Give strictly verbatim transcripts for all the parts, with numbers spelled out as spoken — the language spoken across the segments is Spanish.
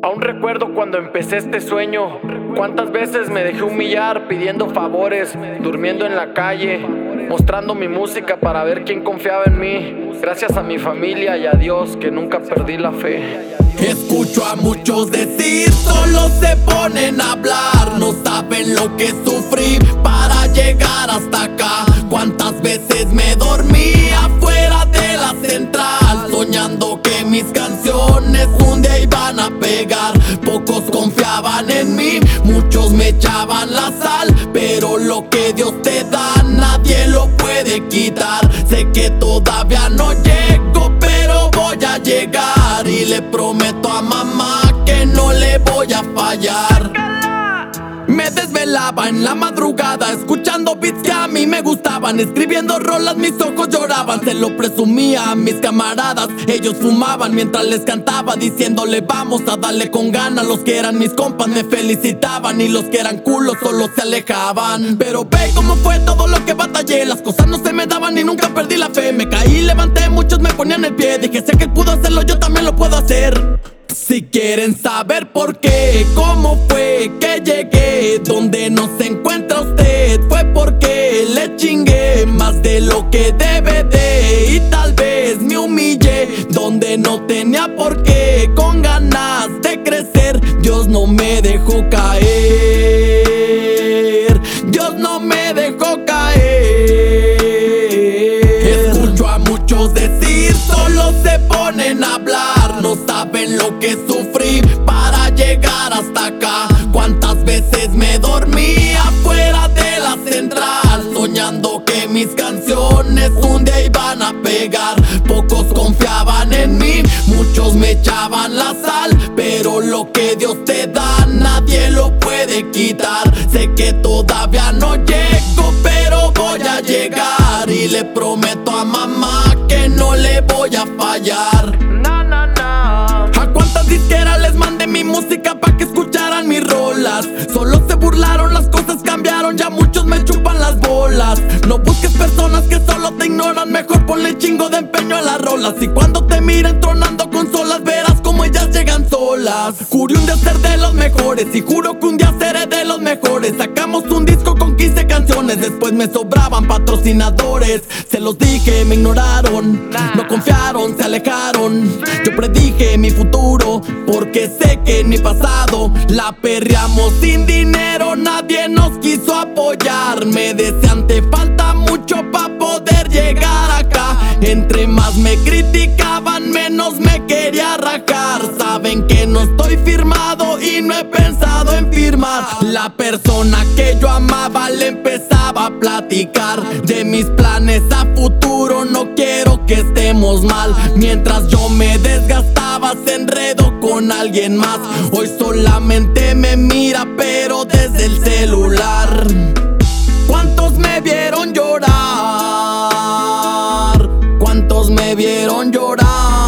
Aún recuerdo cuando empecé este sueño, cuántas veces me dejé humillar pidiendo favores, durmiendo en la calle, mostrando mi música para ver quién confiaba en mí. Gracias a mi familia y a Dios que nunca perdí la fe. Escucho a muchos decir, solo se ponen a hablar, no saben lo que sufrí para llegar hasta acá. Cuántas veces me dormí afuera de la central, soñando que mis canciones un día iban a pegar. Pocos confiaban en mí, muchos me echaban la sal, pero lo que Dios te da nadie lo puede quitar. Sé que todavía no llego, pero voy a llegar, y le prometo a mamá que no le voy a fallar. Me desvelaba en la madrugada escuchando beats que a mí me gustaban, escribiendo rolas, mis ojos lloraban. Se lo presumía a mis camaradas, ellos fumaban mientras les cantaba, diciéndole vamos a darle con ganas. Los que eran mis compas me felicitaban, y los que eran culos solo se alejaban. Pero ve cómo fue todo lo que batallé, las cosas no se me daban y nunca perdí la fe. Me caí, levanté, muchos me ponían el pie, dije sé que él pudo hacerlo, yo también lo puedo hacer. Si quieren saber por qué, cómo fue que llegué donde no se encuentra usted, fue porque le chingué más de lo que debe de, y tal vez me humillé donde no tenía por qué. Con ganas de crecer, Dios no me dejó caer, Dios no me dejó caer. Escucho a muchos decir, solo se ponen a hablar, no saben lo que sufrí para llegar hasta acá. Cuántas veces me dormí afuera de la central, soñando que mis canciones un día iban a pegar. Pocos confiaban en mí, muchos me echaban la sal, pero lo que Dios te da nadie lo puede quitar. Sé que todavía no llego, pero voy a llegar, y le prometo a mamá que no le voy a fallar. Na, na, na. ¿A cuántas disqueras les mandé mi música pa' que escucharan mis rolas? Solo se burlaron, las cosas cambiaron, ya muchos me chupan las bolas. No busques personas que solo te ignoran, mejor ponle chingo de empeño a las rolas. Y cuando te miren tronando consolas, verás como ellas llegan solas. Juré un día ser de los mejores, y juro que un día seré de los mejores. Sacamos un disco con quince canciones, después me sobraban patrocinadores. Se los dije, me ignoraron, no confiaron, se alejaron. Yo predije mi futuro, porque sé que en mi pasado la perreamos sin dinero, nadie nos quiso apoyar. Me decían te falta mucho pa' poder llegar acá. Entre más me criticaban, menos me quería rajar. Saben que no estoy firmado y no he pensado en firmar. La persona que yo amaba le empezaba a platicar de mis planes a futuro, no quiero que estemos mal. Mientras yo me desgastaba, se enredó con alguien más. Hoy solamente me mira, pero desde el celular. ¿Cuántos me vieron llorar? ¿Cuántos me vieron llorar?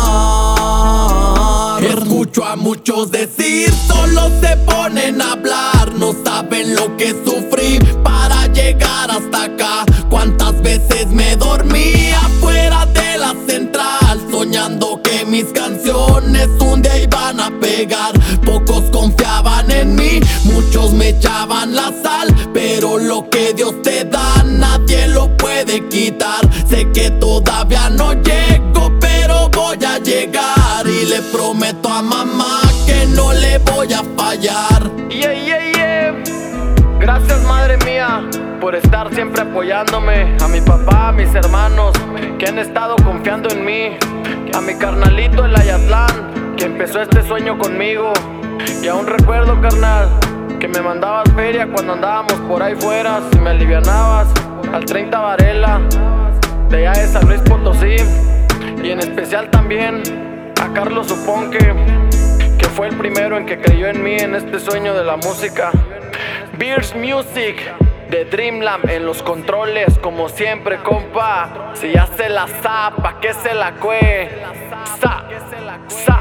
Escucho a muchos decir, solo se ponen a hablar, no saben lo que sufrí para llegar hasta acá. Cuántas veces me dormí afuera de la central, soñando que mis canciones un día iban a pegar. Pocos confiaban en mí, muchos me echaban la sal, pero lo que Dios te da nadie lo puede quitar. Sé que todavía no llego, pero voy a llegar, y le prometo a mamá que no le voy a fallar. Yeah, yeah, yeah. Gracias, madre mía, por estar siempre apoyándome. A mi papá, a mis hermanos que han estado confiando en mí. A mi carnalito el Ayatlán, que empezó este sueño conmigo. Y aún recuerdo, carnal, que me mandabas feria cuando andábamos por ahí fuera, y me alivianabas. Al treinta Varela, de allá de San Luis Potosí. Y en especial también a Carlos Suponque, que fue el primero en que creyó en mí en este sueño de la música. Beers Music de Dreamland en los controles, como siempre, compa. Si ya se la zapa, que se la cue. Sa, sa.